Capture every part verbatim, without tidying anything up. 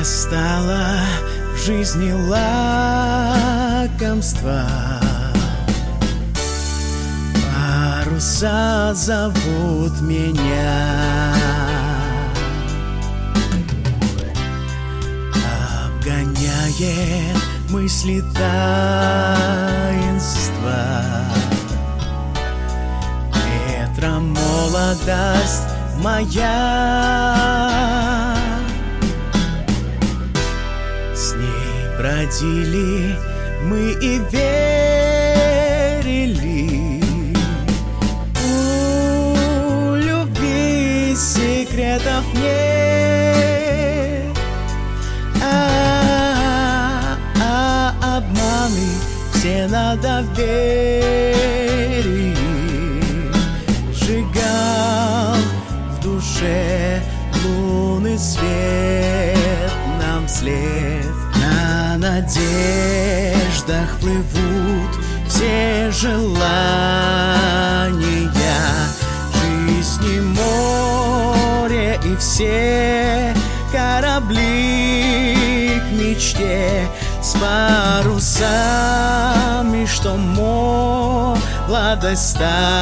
Не стало в жизни лакомства, паруса зовут меня. Обгоняет мысли таинства, ветром молодость моя. С ней бродили мы и верили, у любви секретов нет, а, а обманы все на доверии. Сжигал в душе лунный свет нам вслед. На надеждах плывут все желания, жизни море и все корабли к мечте, с парусами, что молодость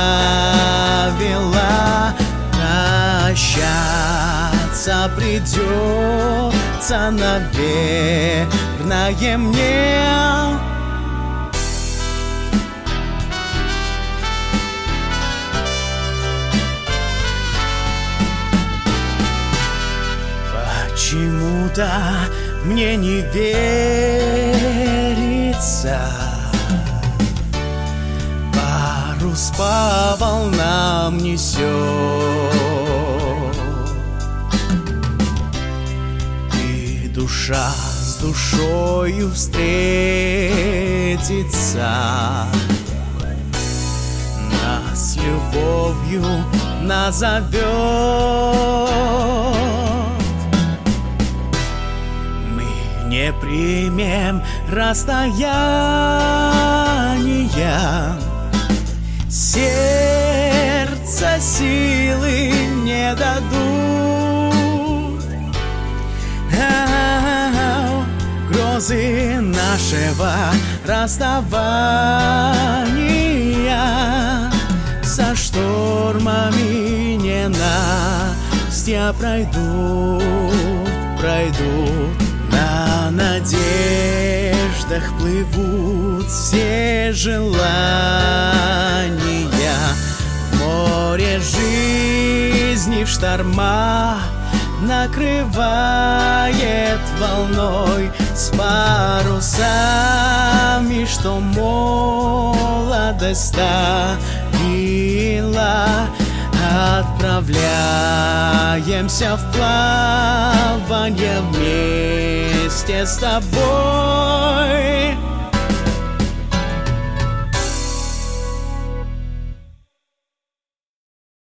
ставила. Прощаться придется, наверное, мне. Почему-то мне не верится, парус по волнам несет, и душа с душою встретится, нас любовью назовет. Не примем расстояния, сердце силы не дадут. А-а-а, грозы нашего расставания со штормами ненастья пройдут, пройдут. На надеждах плывут все желания, в море жизни в шторма накрывает волной, с парусами, что молодость ставила. Отправляемся в плавание вместе с тобой.